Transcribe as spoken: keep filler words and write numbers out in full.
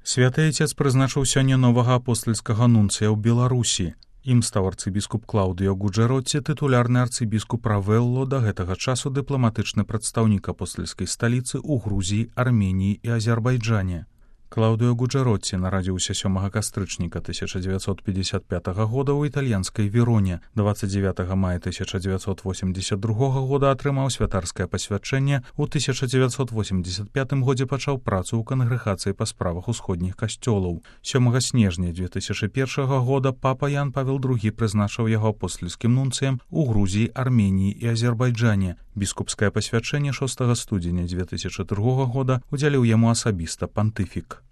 Святы Отец прызначыў сёння новага апостальскага нунцыя ў Беларусі. Ім стаў арцыбіскуп Клаўдыо Гуджэротці, тытулярны арцыбіскуп Равелло, да гэтага часу дыпламатычны прадстаўнік апостальскай сталіцы ў Грузіі, Арменіі і Азербайджане. Клаўдыо Гуджэротці нарадзіўся сёмага кастрычніка тысяча дзевяцьсот пятьдесят пятага года ў італьянскай Вероне. двадцать девятого мая тысяча девятьсот восемьдесят другого года атрымаў святарскае пасвячэнне. У тысяча девятьсот восемьдесят пятым годзе пачаў працу ў кангрэгацыі па справах усходніх касцёлаў. сёмага снежня две тысячи первого года папа Ян Павел другі прызначыў яго апостальскім нунцыем у Грузіі, Арменіі і Азербайджане. Біскупскае пасвячэнне шостага студзеня две тысячи другого года удзяліў яму асабіста пантыфік.